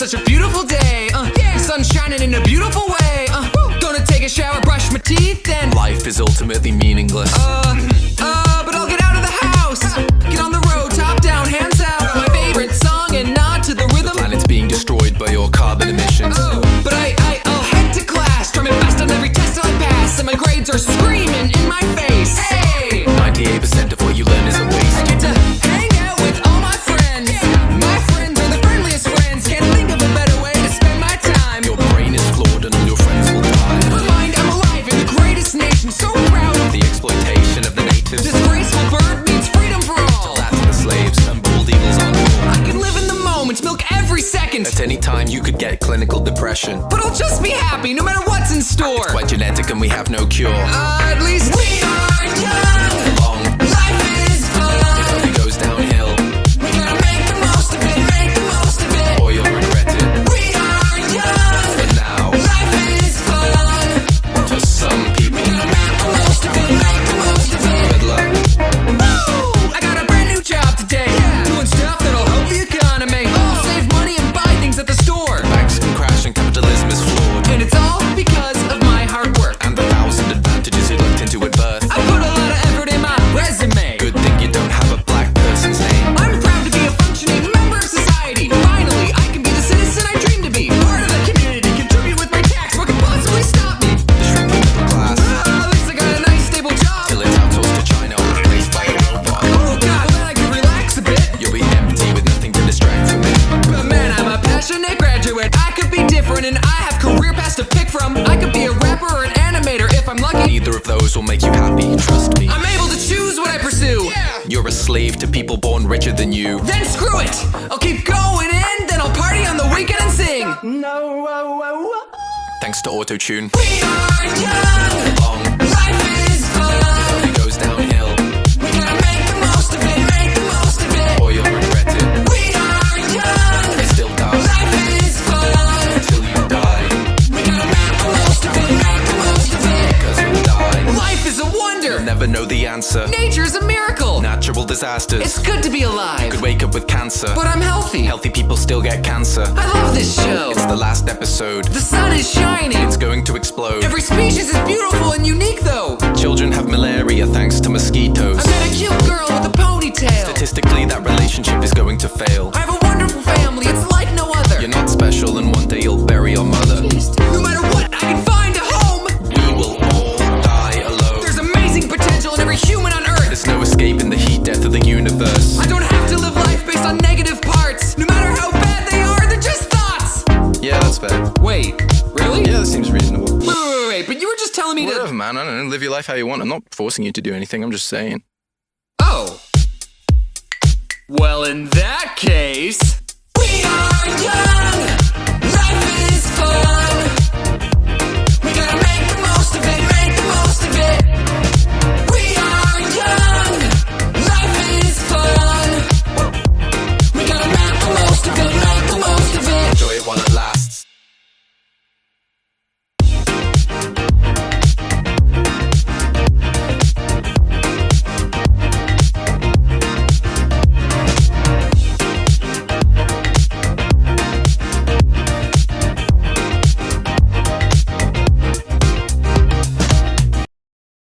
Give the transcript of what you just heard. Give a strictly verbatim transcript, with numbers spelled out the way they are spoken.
such a beautiful day. Uh, yeah. The sun's shining in a beautiful way. Uh, gonna take a shower, brush my teeth, and life is ultimately meaningless. Uh, uh, but I'll get out of the house, get on the road, top down, hands out, my favorite song and nod to the rhythm. The planet's being destroyed by your carbon emissions. Uh, but I, I, I'll head to class, try my best on every test I pass, and my grades are screaming in my face. Hey! ninety-eight percent of what you learn is a waste. I get to hang out with all my friends. My friends are the friendliest friends. Can't think of a better way to spend my time. Your brain is flawed and all your friends will die. Never mind, I'm alive in the greatest nation, so proud. The exploitation of the natives. Disgraceful bird means freedom for all. That's the slaves and bald eagles on board. I can live in the moment, milk every second. At any time you could get clinical depression. But I'll just be happy no matter what's in store. It's quite genetic and we have no cure. Uh, at least we are young. Long. Life is fun. It goes downhill. We gotta make the most of it, make the most of it. Or you'll regret it. We are young. But now, Life is fun. to some people, We gotta make the most of it, make the most of it. good luck. Woo! I got a brand new job today. Yeah. Doing stuff that'll help the economy. I'll save money and buy things at the store. Banks can crash and capitalism is flawed. And it's all because of my hard work. And the thousand advantages you looked into at birth. I put a lot of effort in my resume. Good thing you don't have a black person's name. I'm proud to be a functioning member of society. Finally, I can be the citizen I dream to be. Part of the community, contribute with my tax. What could possibly stop me? The shrinking middle class. Uh, at least I got a nice stable job. Till it's outsourced to China or replaced by a robot. Oh God, well, then I can relax a bit. You'll be empty with nothing to distract from it. But man, I'm a passionate graduate. I could be different and I have career paths to pick from. I could be a rapper or an animator if I'm lucky. Neither of those will make you happy, trust me. I'm able to choose what I pursue. You're a slave to people born richer than you. Then screw it. I'll keep going in, then I'll party on the weekend and sing. Thanks to auto-tune. We are young. Long. Life is fun. It goes downhill. We gotta make the most of it, make the most of it. Or you'll regret it. We are young. It still does. Life is fun. Until you die. We gotta make the most of it, make the most of it. Because you'll die. Life is a wonder. You'll never know the answer. Nature's a miracle. Natural disasters. It's good to be alive. Could wake up with cancer. But I'm healthy. Healthy people still get cancer. I love this show. It's the last episode. The sun is shining. It's going to explode. Every species is beautiful and unique though. Children have malaria thanks to mosquitoes. I met a cute girl with a ponytail. Statistically, that relationship is going to fail. I have a wonderful family, it's like no other. You're not special and one day you'll bury your mother. No matter what, I can find a home. We will all die alone. There's amazing potential in every human on earth. There's no escaping the heat death of the universe. I don't have to live life based on negative parts. No matter how bad they are, they're just thoughts. Yeah, that's fair. Wait, really? Yeah, that seems reasonable. Wait, wait, wait, wait, but you were just telling me Whatever, to... man. I don't know. Live your life how you want. I'm not forcing you to do anything. I'm just saying. Oh. Well, in that case... We are young! Life is fun!